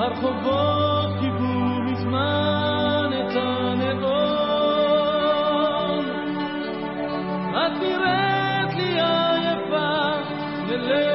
הרחובות קיבלו מזמן את הנאום. את נראית לי עייפה ללב